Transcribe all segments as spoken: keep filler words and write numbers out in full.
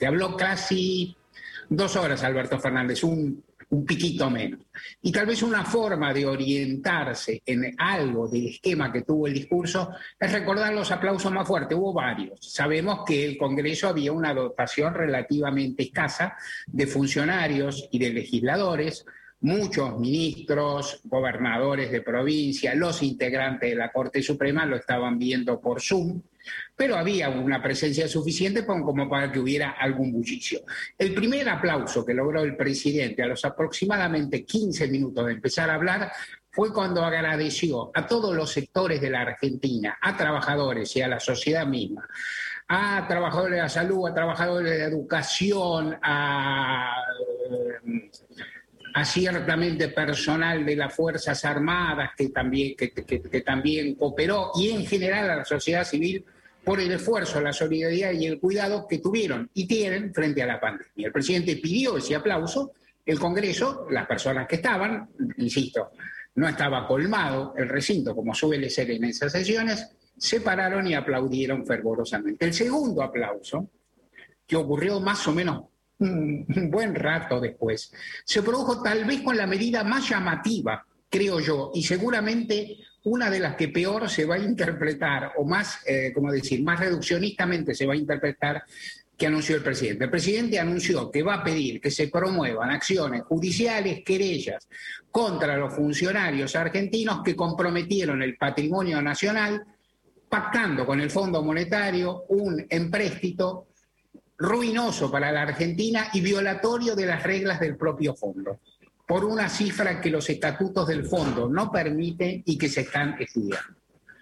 presidente. Habló casi dos horas Alberto Fernández, un, un piquito menos. Y tal vez una forma de orientarse en algo del esquema que tuvo el discurso es recordar los aplausos más fuertes. Hubo varios. Sabemos que el Congreso había una dotación relativamente escasa de funcionarios y de legisladores. Muchos ministros, gobernadores de provincia, los integrantes de la Corte Suprema lo estaban viendo por Zoom, pero había una presencia suficiente como para que hubiera algún bullicio. El primer aplauso que logró el presidente a los aproximadamente quince minutos de empezar a hablar fue cuando agradeció a todos los sectores de la Argentina, a trabajadores y a la sociedad misma, a trabajadores de la salud, a trabajadores de la educación, a... a ciertamente personal de las Fuerzas Armadas que también, que, que, que también cooperó, y en general a la sociedad civil por el esfuerzo, la solidaridad y el cuidado que tuvieron y tienen frente a la pandemia. El presidente pidió ese aplauso, el Congreso, las personas que estaban, insisto, no estaba colmado el recinto como suele ser en esas sesiones, se pararon y aplaudieron fervorosamente. El segundo aplauso, que ocurrió más o menos un buen rato después, se produjo tal vez con la medida más llamativa, creo yo, y seguramente una de las que peor se va a interpretar, o más, eh, como decir, más reduccionistamente se va a interpretar, que anunció el presidente. El presidente anunció que va a pedir que se promuevan acciones judiciales, querellas contra los funcionarios argentinos que comprometieron el patrimonio nacional, pactando con el Fondo Monetario un empréstito ruinoso para la Argentina y violatorio de las reglas del propio fondo, por una cifra que los estatutos del fondo no permiten y que se están estudiando.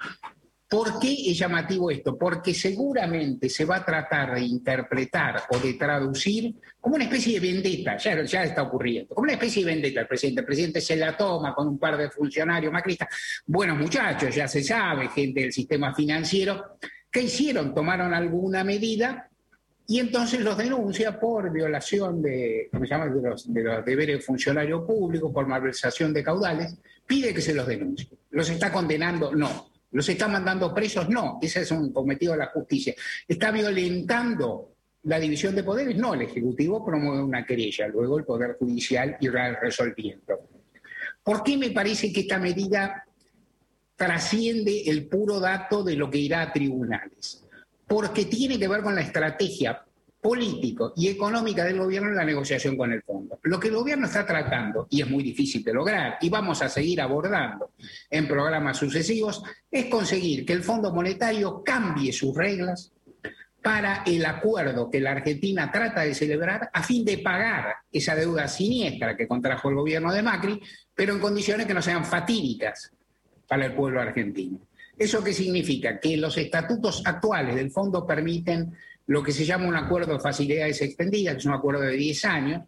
¿Por qué es llamativo esto? Porque seguramente se va a tratar de interpretar o de traducir como una especie de vendetta, ya, ya está ocurriendo, como una especie de vendetta el presidente. El presidente se la toma con un par de funcionarios macristas, buenos muchachos, ya se sabe, gente del sistema financiero, ¿qué hicieron? Tomaron alguna medida y entonces los denuncia por violación de, ¿cómo se llama? de, los, de los deberes de funcionario público, por malversación de caudales, pide que se los denuncie. ¿Los está condenando? No. ¿Los está mandando presos? No. Ese es un cometido de la justicia. ¿Está violentando la división de poderes? No. El Ejecutivo promueve una querella, luego el Poder Judicial irá resolviendo. ¿Por qué me parece que esta medida trasciende el puro dato de lo que irá a tribunales? Porque tiene que ver con la estrategia político y económica del gobierno en la negociación con el fondo. Lo que el gobierno está tratando, y es muy difícil de lograr, y vamos a seguir abordando en programas sucesivos, es conseguir que el Fondo Monetario cambie sus reglas para el acuerdo que la Argentina trata de celebrar a fin de pagar esa deuda siniestra que contrajo el gobierno de Macri, pero en condiciones que no sean fatídicas para el pueblo argentino. ¿Eso qué significa? Que los estatutos actuales del fondo permiten lo que se llama un acuerdo de facilidades extendidas, que es un acuerdo de diez años,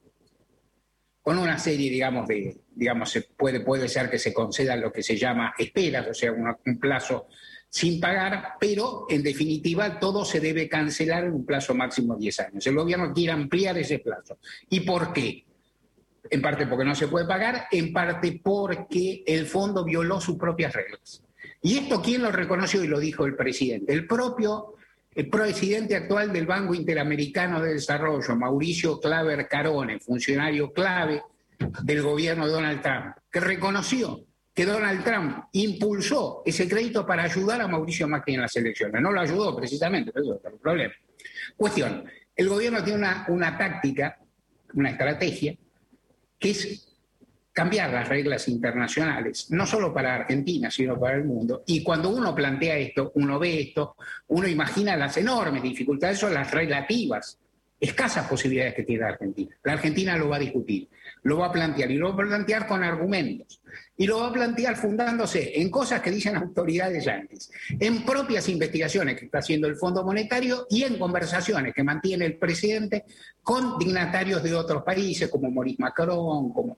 con una serie, digamos, de, digamos, se puede, puede ser que se concedan lo que se llama esperas, o sea, una, un plazo sin pagar, pero en definitiva todo se debe cancelar en un plazo máximo de diez años. El gobierno quiere ampliar ese plazo. ¿Y por qué? En parte porque no se puede pagar, en parte porque el fondo violó sus propias reglas. ¿Y esto quién lo reconoció y lo dijo el presidente? El propio el presidente actual del Banco Interamericano de Desarrollo, Mauricio Claver Carone, funcionario clave del gobierno de Donald Trump, que reconoció que Donald Trump impulsó ese crédito para ayudar a Mauricio Macri en las elecciones. No lo ayudó precisamente, pero eso es el problema. Cuestión, el gobierno tiene una, una táctica, una estrategia, que es cambiar las reglas internacionales, no solo para Argentina, sino para el mundo. Y cuando uno plantea esto, uno ve esto, uno imagina las enormes dificultades o las relativas, escasas posibilidades que tiene la Argentina. La Argentina lo va a discutir, lo va a plantear, y lo va a plantear con argumentos. Y lo va a plantear fundándose en cosas que dicen autoridades yanquis, en propias investigaciones que está haciendo el Fondo Monetario y en conversaciones que mantiene el presidente con dignatarios de otros países, como Maurice Macron, como...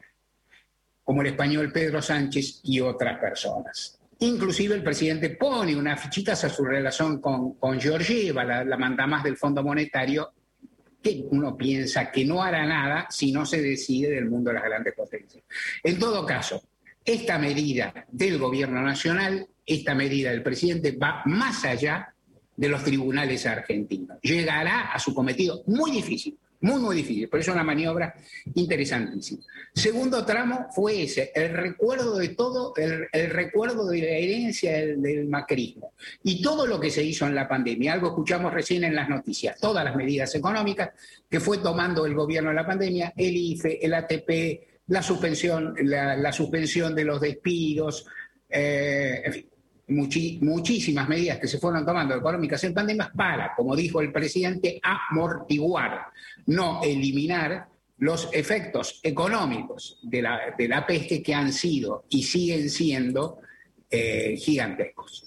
como el español Pedro Sánchez y otras personas. Inclusive el presidente pone unas fichitas a su relación con, con Georgieva, la, la mandamás del Fondo Monetario, que uno piensa que no hará nada si no se decide del mundo de las grandes potencias. En todo caso, esta medida del gobierno nacional, esta medida del presidente va más allá de los tribunales argentinos. Llegará a su cometido muy difícil, muy, muy difícil, pero es una maniobra interesantísima. Segundo tramo fue ese, el recuerdo de todo, el, el recuerdo de la herencia del, del macrismo y todo lo que se hizo en la pandemia. Algo escuchamos recién en las noticias, todas las medidas económicas que fue tomando el gobierno en la pandemia, el I F E, el A T P, la suspensión, la, la suspensión de los despidos, eh, en fin. Muchi, muchísimas medidas que se fueron tomando económicas en pandemias para, como dijo el presidente, amortiguar, no eliminar los efectos económicos de la, de la peste que han sido y siguen siendo eh, gigantescos.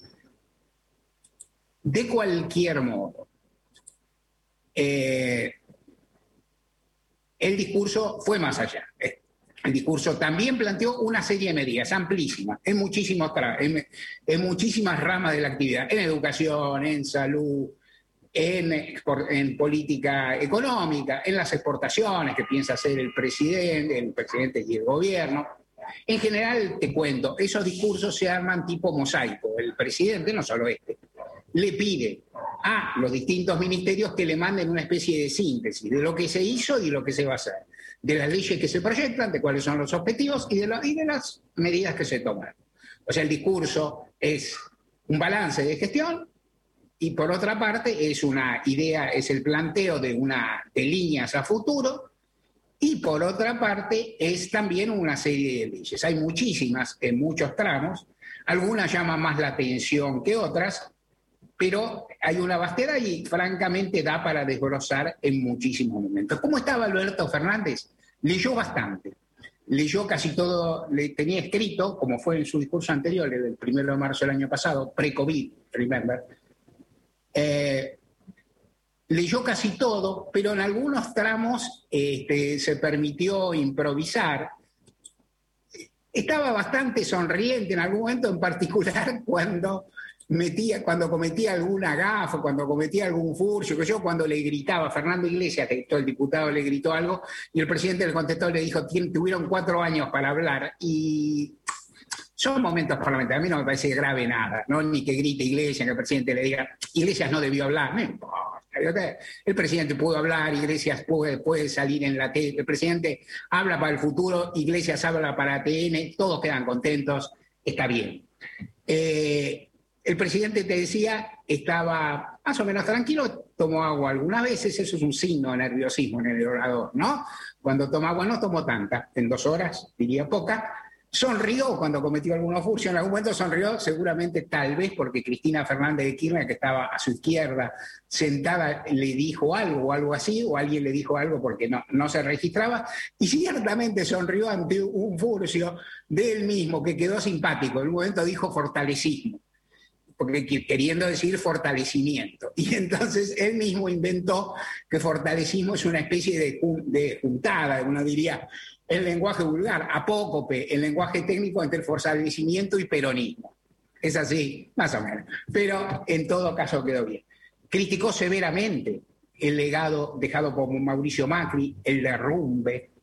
De cualquier modo, eh, el discurso fue más allá. El discurso también planteó una serie de medidas amplísimas, en, muchísimos en, en muchísimas ramas de la actividad, en educación, en salud, en, en política económica, en las exportaciones que piensa hacer el presidente, el presidente y el gobierno. En general, te cuento, esos discursos se arman tipo mosaico. El presidente, no solo este, le pide a los distintos ministerios que le manden una especie de síntesis de lo que se hizo y lo que se va a hacer, de las leyes que se proyectan, de cuáles son los objetivos y de, lo, y de las medidas que se toman. O sea, el discurso es un balance de gestión y por otra parte es una idea, es el planteo de, una, de líneas a futuro y por otra parte es también una serie de leyes. Hay muchísimas en muchos tramos, algunas llaman más la atención que otras, pero hay una vastedad y francamente da para desglosar en muchísimos momentos. ¿Cómo estaba Alberto Fernández? Leyó bastante, leyó casi todo, le tenía escrito, como fue en su discurso anterior, el primero de marzo del año pasado, pre-COVID, remember, eh, leyó casi todo, pero en algunos tramos este, se permitió improvisar. Estaba bastante sonriente en algún momento, en particular cuando... Metía, cuando cometía alguna gafa, cuando cometía algún furcio, que yo cuando le gritaba a Fernando Iglesias, que el diputado le gritó algo, y el presidente le contestó, le dijo, tuvieron cuatro años para hablar, y son momentos parlamentarios, a mí no me parece grave nada, ¿no? Ni que grite Iglesias, que el presidente le diga, Iglesias no debió hablar, no importa. El presidente pudo hablar, Iglesias puede, puede salir en la tele, el presidente habla para el futuro, Iglesias habla para T N, todos quedan contentos, está bien. Eh, El presidente, te decía, estaba más o menos tranquilo, tomó agua algunas veces, eso es un signo de nerviosismo en el orador, ¿no? Cuando toma agua no tomó tanta, en dos horas, diría poca. Sonrió cuando cometió alguna furcio, en algún momento sonrió, seguramente tal vez porque Cristina Fernández de Kirchner, que estaba a su izquierda sentada, le dijo algo o algo así, o alguien le dijo algo porque no, no se registraba, y ciertamente sonrió ante un furcio de él mismo que quedó simpático, en un momento dijo fortalecismo, porque queriendo decir fortalecimiento. Y entonces él mismo inventó que fortalecismo es una especie de, de juntada, uno diría, el lenguaje vulgar, apócope, el lenguaje técnico entre fortalecimiento y peronismo. Es así, más o menos. Pero en todo caso quedó bien. Criticó severamente el legado dejado por Mauricio Macri, el derrumbe,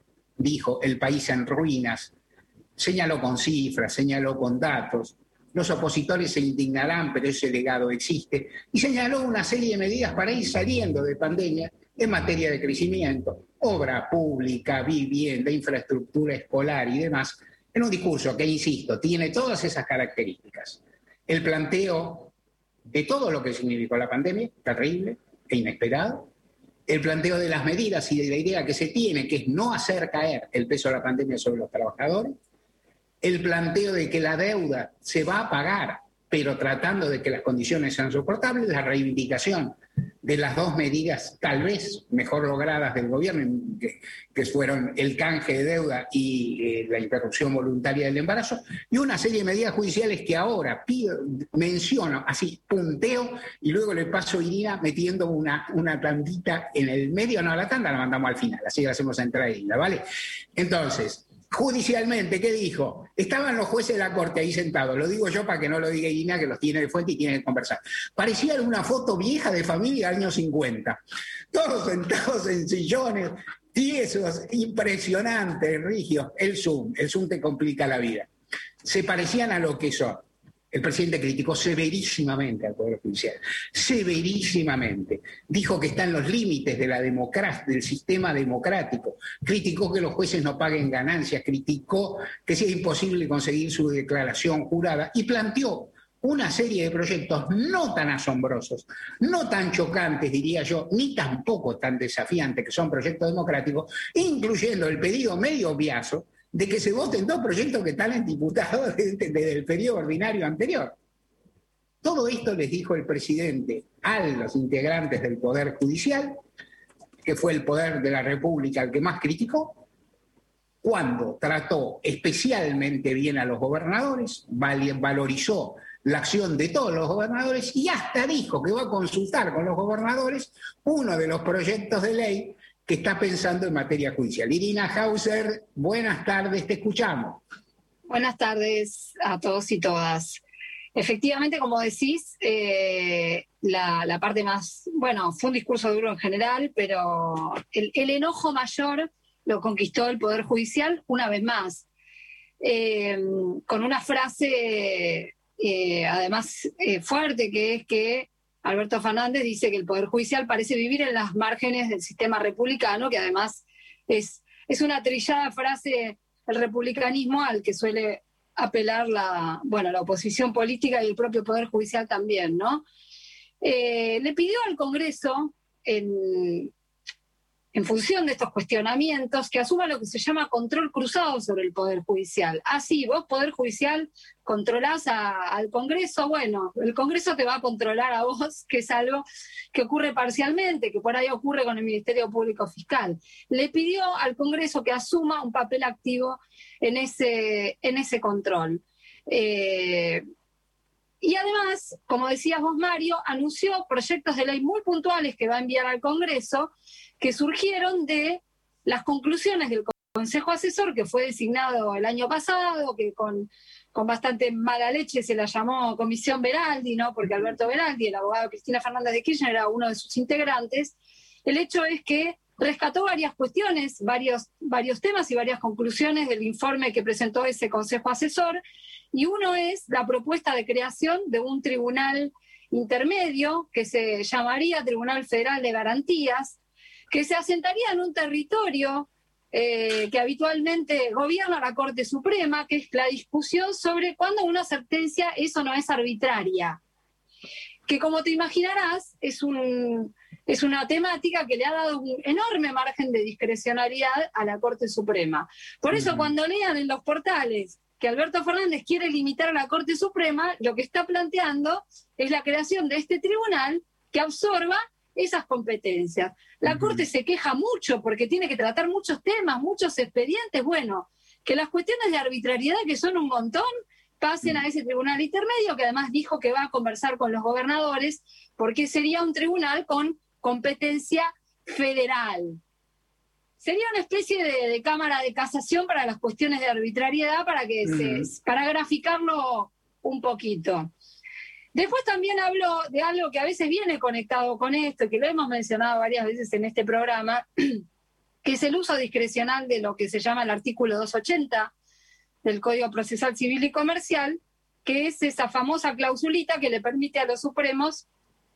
dijo, el país en ruinas, señaló con cifras, señaló con datos. Los opositores se indignarán, pero ese legado existe. Y señaló una serie de medidas para ir saliendo de pandemia en materia de crecimiento, obra pública, vivienda, infraestructura escolar y demás, en un discurso que, insisto, tiene todas esas características. El planteo de todo lo que significó la pandemia, terrible e inesperado, el planteo de las medidas y de la idea que se tiene, que es no hacer caer el peso de la pandemia sobre los trabajadores, el planteo de que la deuda se va a pagar, pero tratando de que las condiciones sean soportables, la reivindicación de las dos medidas tal vez mejor logradas del gobierno, que, que fueron el canje de deuda y eh, la interrupción voluntaria del embarazo, y una serie de medidas judiciales que ahora pido, menciono, así, punteo, y luego le paso a Irina metiendo una, una tandita en el medio, no, la tanda la mandamos al final, así la hacemos entrar ahí, ¿vale? Entonces, judicialmente, ¿qué dijo? Estaban los jueces de la Corte ahí sentados, lo digo yo para que no lo diga Irina, que los tiene de fuente y tiene que conversar. Parecía una foto vieja de familia de años cincuenta, todos sentados en sillones, tiesos, impresionantes, rígidos. El Zoom, el Zoom te complica la vida. Se parecían a lo que son. El presidente criticó severísimamente al Poder Judicial, severísimamente. Dijo que está en los límites de la democracia, del sistema democrático. Criticó que los jueces no paguen ganancias, criticó que sea imposible conseguir su declaración jurada y planteó una serie de proyectos no tan asombrosos, no tan chocantes, diría yo, ni tampoco tan desafiantes, que son proyectos democráticos, incluyendo el pedido medio obviazo de que se voten dos proyectos que están en diputados desde, desde el periodo ordinario anterior. Todo esto les dijo el presidente a los integrantes del Poder Judicial, que fue el poder de la República el que más criticó, cuando trató especialmente bien a los gobernadores, valorizó la acción de todos los gobernadores y hasta dijo que va a consultar con los gobernadores uno de los proyectos de ley que está pensando en materia judicial. Irina Hauser, buenas tardes, te escuchamos. Buenas tardes a todos y todas. Efectivamente, como decís, eh, la, la parte más, bueno, fue un discurso duro en general, pero el, el enojo mayor lo conquistó el Poder Judicial una vez más, eh, con una frase eh, además eh, fuerte, que es que Alberto Fernández dice que el Poder Judicial parece vivir en las márgenes del sistema republicano, que además es, es una trillada frase el republicanismo al que suele apelar la, bueno, la oposición política y el propio Poder Judicial también, ¿no? Eh, le pidió al Congreso, en, en función de estos cuestionamientos, que asuma lo que se llama control cruzado sobre el Poder Judicial. Ah, sí, vos, Poder Judicial, controlás a, al Congreso, bueno, el Congreso te va a controlar a vos, que es algo que ocurre parcialmente, que por ahí ocurre con el Ministerio Público Fiscal. Le pidió al Congreso que asuma un papel activo en ese, en ese control. Eh, y además, como decías vos, Mario, anunció proyectos de ley muy puntuales que va a enviar al Congreso, que surgieron de las conclusiones del Consejo Asesor, que fue designado el año pasado, que con, con bastante mala leche se la llamó Comisión Beraldi, ¿no? Porque Alberto Beraldi, el abogado Cristina Fernández de Kirchner, era uno de sus integrantes. El hecho es que rescató varias cuestiones, varios, varios temas y varias conclusiones del informe que presentó ese Consejo Asesor, y uno es la propuesta de creación de un tribunal intermedio que se llamaría Tribunal Federal de Garantías, que se asentaría en un territorio eh, que habitualmente gobierna la Corte Suprema, que es la discusión sobre cuándo una sentencia es o no es arbitraria. Que, como te imaginarás, es, un, es una temática que le ha dado un enorme margen de discrecionalidad a la Corte Suprema. Por eso, uh-huh. cuando lean en los portales que Alberto Fernández quiere limitar a la Corte Suprema, lo que está planteando es la creación de este tribunal que absorba esas competencias. La uh-huh. Corte se queja mucho porque tiene que tratar muchos temas, muchos expedientes. Bueno, que las cuestiones de arbitrariedad, que son un montón, pasen a ese tribunal intermedio, que además dijo que va a conversar con los gobernadores, porque sería un tribunal con competencia federal. Sería una especie de, de cámara de casación para las cuestiones de arbitrariedad, para, que uh-huh. se, para graficarlo un poquito. Después también hablo de algo que a veces viene conectado con esto, que lo hemos mencionado varias veces en este programa, que es el uso discrecional de lo que se llama el artículo doscientos ochenta del Código Procesal Civil y Comercial, que es esa famosa clausulita que le permite a los supremos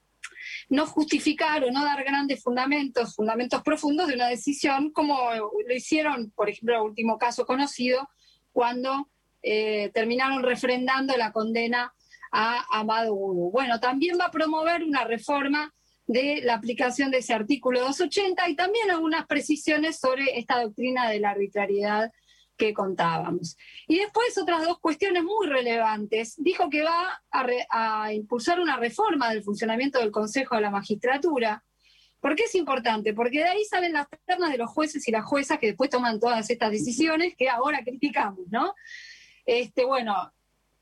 no justificar o no dar grandes fundamentos, fundamentos profundos de una decisión, como lo hicieron, por ejemplo, el último caso conocido, cuando eh, terminaron refrendando la condena a Amado Gurú. Bueno, también va a promover una reforma de la aplicación de ese artículo doscientos ochenta y también algunas precisiones sobre esta doctrina de la arbitrariedad que contábamos. Y después otras dos cuestiones muy relevantes. Dijo que va a, re, a impulsar una reforma del funcionamiento del Consejo de la Magistratura. ¿Por qué es importante? Porque de ahí salen las ternas de los jueces y las juezas que después toman todas estas decisiones que ahora criticamos, ¿no? Este, bueno,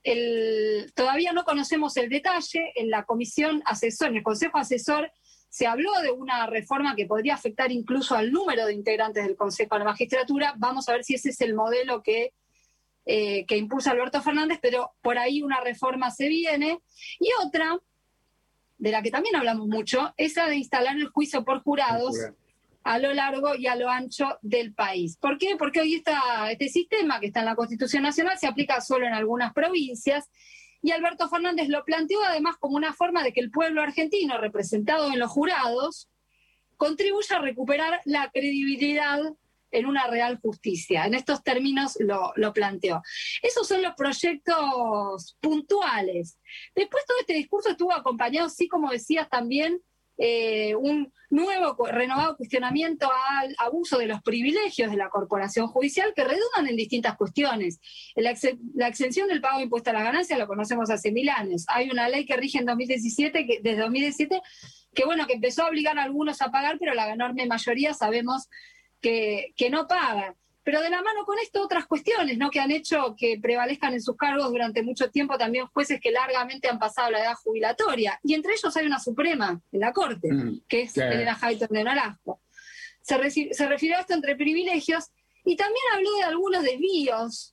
el, todavía no conocemos el detalle. En la comisión asesor, en el Consejo Asesor, se habló de una reforma que podría afectar incluso al número de integrantes del Consejo de la Magistratura. Vamos a ver si ese es el modelo que, eh, que impulsa Alberto Fernández, pero por ahí una reforma se viene. Y otra, de la que también hablamos mucho, es la de instalar el juicio por jurados a lo largo y a lo ancho del país. ¿Por qué? Porque hoy está, este sistema que está en la Constitución Nacional se aplica solo en algunas provincias, y Alberto Fernández lo planteó además como una forma de que el pueblo argentino, representado en los jurados, contribuya a recuperar la credibilidad en una real justicia. En estos términos lo, lo planteó. Esos son los proyectos puntuales. Después todo este discurso estuvo acompañado, sí, como decías también, eh, un nuevo, renovado cuestionamiento al abuso de los privilegios de la corporación judicial que redundan en distintas cuestiones. La, ex, la exención del pago de impuesto a la ganancia lo conocemos hace mil años. Hay una ley que rige en dos mil diecisiete, que, desde dos mil diecisiete, que bueno, que empezó a obligar a algunos a pagar, pero la enorme mayoría sabemos que, que no pagan. Pero de la mano con esto otras cuestiones, ¿no?, que han hecho que prevalezcan en sus cargos durante mucho tiempo también jueces que largamente han pasado la edad jubilatoria. Y entre ellos hay una Suprema en la Corte, mm, que es claro. Elena Hayton de Nolasco. Se, reci- se refirió a esto entre privilegios y también habló de algunos desvíos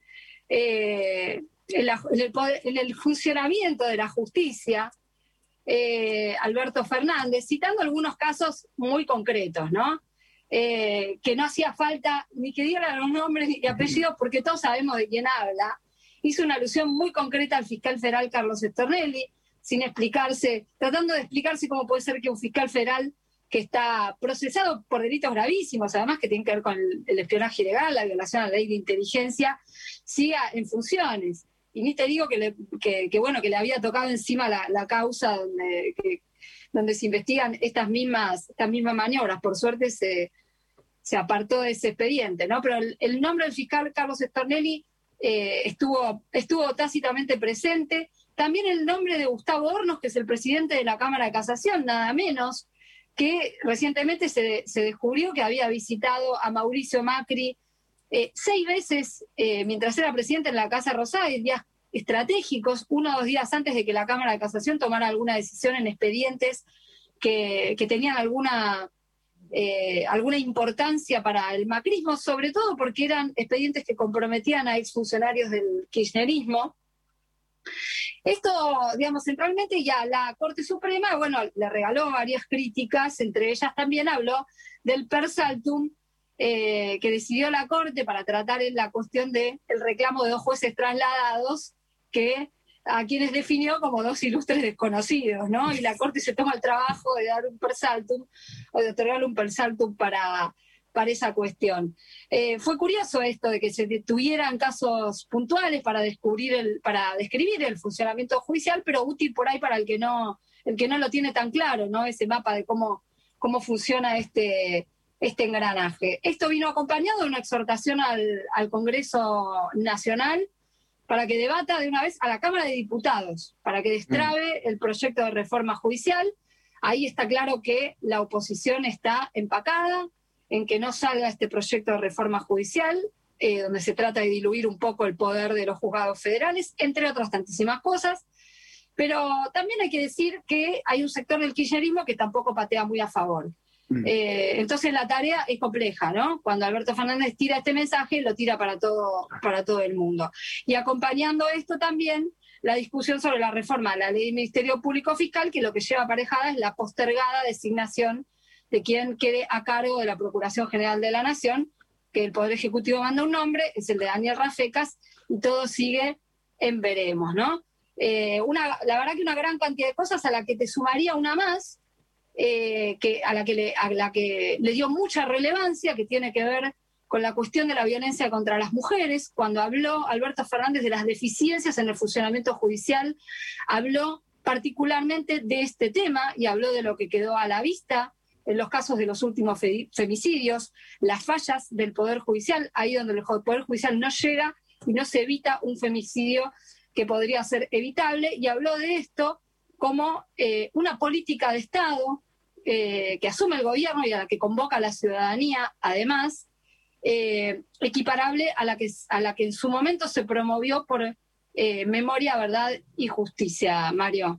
eh, en, la, en, el poder, en el funcionamiento de la justicia. Eh, Alberto Fernández, citando algunos casos muy concretos, ¿no? Eh, que no hacía falta ni que digan los nombres y apellidos porque todos sabemos de quién habla. Hizo una alusión muy concreta al fiscal federal Carlos Stornelli, sin explicarse, tratando de explicarse cómo puede ser que un fiscal federal que está procesado por delitos gravísimos, además que tienen que ver con el, el espionaje ilegal, la violación a la ley de inteligencia, siga en funciones. Y ni te digo que, le, que, que, bueno, que le había tocado encima la, la causa donde, que, donde se investigan estas mismas, estas mismas maniobras. Por suerte se, se apartó de ese expediente, ¿no? Pero el, el nombre del fiscal Carlos Stornelli eh, estuvo, estuvo tácitamente presente. También el nombre de Gustavo Hornos, que es el presidente de la Cámara de Casación, nada menos, que recientemente se, se descubrió que había visitado a Mauricio Macri Eh, seis veces eh, mientras era presidente en la Casa Rosada, en días estratégicos, uno o dos días antes de que la Cámara de Casación tomara alguna decisión en expedientes que, que tenían alguna, eh, alguna importancia para el macrismo, sobre todo porque eran expedientes que comprometían a exfuncionarios del kirchnerismo. Esto, digamos, centralmente ya la Corte Suprema, bueno, le regaló varias críticas, entre ellas también habló del per saltum, Eh, que decidió la Corte para tratar en la cuestión del reclamo de dos jueces trasladados, que a quienes definió como dos ilustres desconocidos, ¿no? Y la Corte se toma el trabajo de dar un per saltum, o de otorgar un per saltum para, para esa cuestión. Eh, fue curioso esto de que se tuvieran casos puntuales para, descubrir el, para describir el funcionamiento judicial, pero útil por ahí para el que no, el que no lo tiene tan claro, ¿no? Ese mapa de cómo, cómo funciona este... este engranaje. Esto vino acompañado de una exhortación al, al Congreso Nacional para que debata de una vez a la Cámara de Diputados, para que destrabe mm. el proyecto de reforma judicial. Ahí está claro que la oposición está empacada en que no salga este proyecto de reforma judicial, eh, donde se trata de diluir un poco el poder de los juzgados federales, entre otras tantísimas cosas. Pero también hay que decir que hay un sector del kirchnerismo que tampoco patea muy a favor. Eh, entonces la tarea es compleja, ¿no? Cuando Alberto Fernández tira este mensaje, lo tira para todo, para todo el mundo. Y acompañando esto también la discusión sobre la reforma a la ley del Ministerio Público Fiscal, que lo que lleva aparejada es la postergada designación de quien quede a cargo de la Procuración General de la Nación, que el Poder Ejecutivo manda un nombre, es el de Daniel Rafecas, y todo sigue en veremos, ¿no? Eh, una, la verdad que una gran cantidad de cosas a la que te sumaría una más, Eh, que, a, la que le, a la que le dio mucha relevancia, que tiene que ver con la cuestión de la violencia contra las mujeres. Cuando habló Alberto Fernández de las deficiencias en el funcionamiento judicial, habló particularmente de este tema y habló de lo que quedó a la vista en los casos de los últimos fe- femicidios, las fallas del Poder Judicial, ahí donde el Poder Judicial no llega y no se evita un femicidio que podría ser evitable, y habló de esto como eh, una política de Estado eh, que asume el gobierno y a la que convoca a la ciudadanía, además, eh, equiparable a la, que, a la que en su momento se promovió por eh, Memoria, Verdad y Justicia, Mario.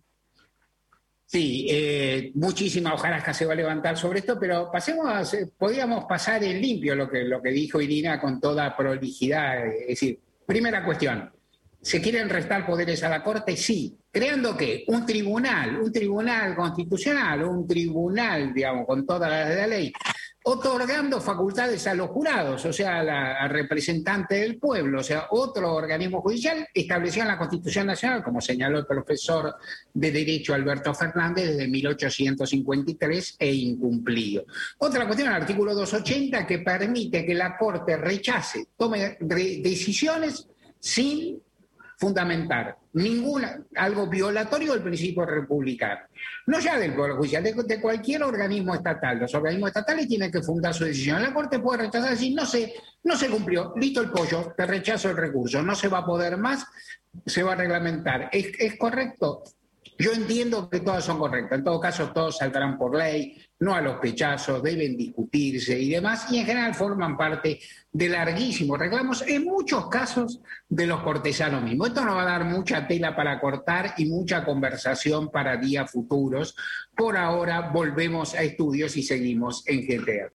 Sí, eh, muchísima hojarasca se va a levantar sobre esto, pero pasemos a, podríamos pasar en limpio lo que, lo que dijo Irina con toda prolijidad. Es decir, primera cuestión, ¿se quieren restar poderes a la Corte? Sí. ¿Creando qué? Un tribunal, un tribunal constitucional, un tribunal, digamos, con toda la, la ley. otorgando facultades a los jurados, o sea, a la a representante del pueblo, o sea, otro organismo judicial establecido en la Constitución Nacional, como señaló el profesor de Derecho Alberto Fernández, desde mil ochocientos cincuenta y tres e incumplido. Otra cuestión, el artículo doscientos ochenta, que permite que la Corte rechace, tome decisiones sin fundamentar ninguna, algo violatorio del principio republicano. No ya del Poder Judicial, de, de cualquier organismo estatal. Los organismos estatales tienen que fundar su decisión. La Corte puede rechazar, decir, no se, no se cumplió, listo el pollo, te rechazo el recurso, no se va a poder más, se va a reglamentar. ¿Es, es correcto? Yo entiendo que todas son correctas. En todo caso, todos saldrán por ley, no a los pechazos, deben discutirse y demás, y en general forman parte de larguísimos reclamos, en muchos casos de los cortesanos mismos. Esto nos va a dar mucha tela para cortar y mucha conversación para días futuros. Por ahora volvemos a estudios y seguimos en G T R.